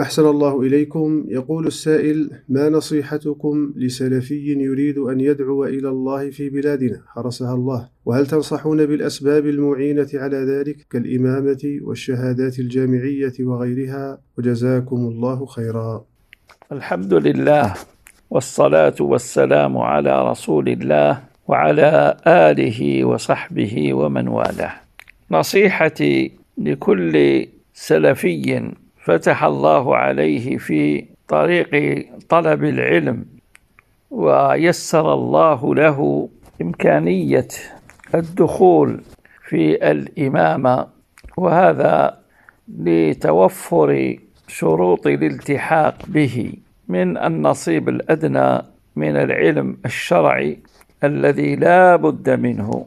أحسن الله إليكم. يقول السائل: ما نصيحتكم لسلفي يريد أن يدعو إلى الله في بلادنا حرسها الله؟ وهل تنصحون بالأسباب المعينة على ذلك كالإمامة والشهادات الجامعية وغيرها؟ وجزاكم الله خيرا. الحمد لله والصلاة والسلام على رسول الله وعلى آله وصحبه ومن والاه. نصيحتي لكل سلفي فتح الله عليه في طريق طلب العلم ويسر الله له إمكانية الدخول في الإمامة، وهذا لتوفر شروط الالتحاق به من النصيب الأدنى من العلم الشرعي الذي لا بد منه،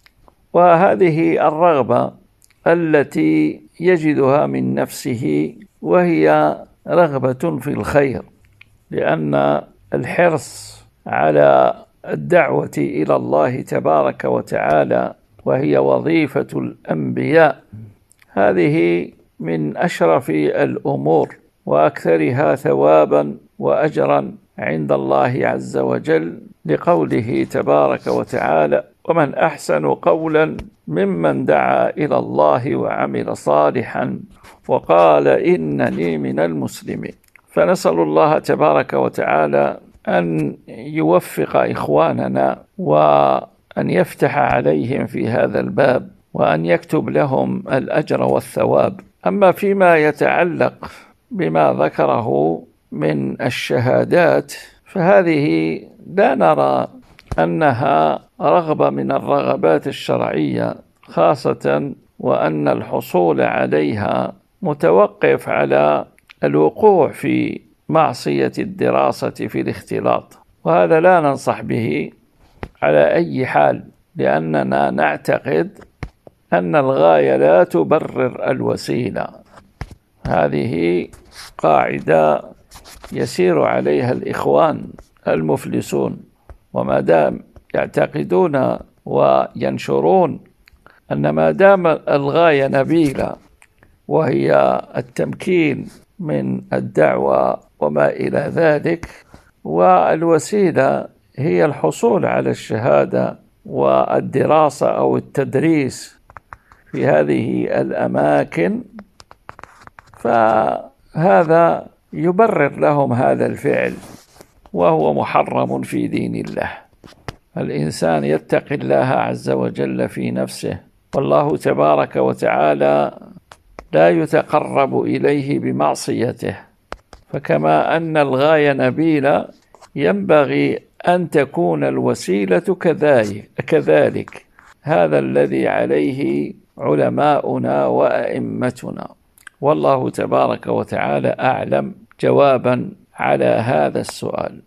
وهذه الرغبة التي يجدها من نفسه وهي رغبة في الخير، لأن الحرص على الدعوة إلى الله تبارك وتعالى وهي وظيفة الأنبياء هذه من أشرف الأمور وأكثرها ثوابا وأجرا عند الله عز وجل، لقوله تبارك وتعالى: ومن أحسن قولا ممن دعا إلى الله وعمل صالحا وقال إنني من المسلمين. فنسأل الله تبارك وتعالى أن يوفق إخواننا وأن يفتح عليهم في هذا الباب وأن يكتب لهم الأجر والثواب. أما فيما يتعلق بما ذكره من الشهادات فهذه لا نرى أنها رغبة من الرغبات الشرعية، خاصة وأن الحصول عليها متوقف على الوقوع في معصية الدراسة في الاختلاط، وهذا لا ننصح به على أي حال، لأننا نعتقد أن الغاية لا تبرر الوسيلة. هذه قاعدة يسير عليها الإخوان المفلسون، وما دام يعتقدون وينشرون أن ما دام الغاية نبيلة وهي التمكين من الدعوة وما إلى ذلك، والوسيلة هي الحصول على الشهادة والدراسة أو التدريس في هذه الأماكن، فهذا يبرر لهم هذا الفعل وهو محرم في دين الله. الإنسان يتقي الله عز وجل في نفسه، والله تبارك وتعالى لا يتقرب إليه بمعصيته، فكما أن الغاية نبيلة ينبغي أن تكون الوسيلة كذلك. هذا الذي عليه علماؤنا وأئمتنا، والله تبارك وتعالى أعلم جوابا على هذا السؤال.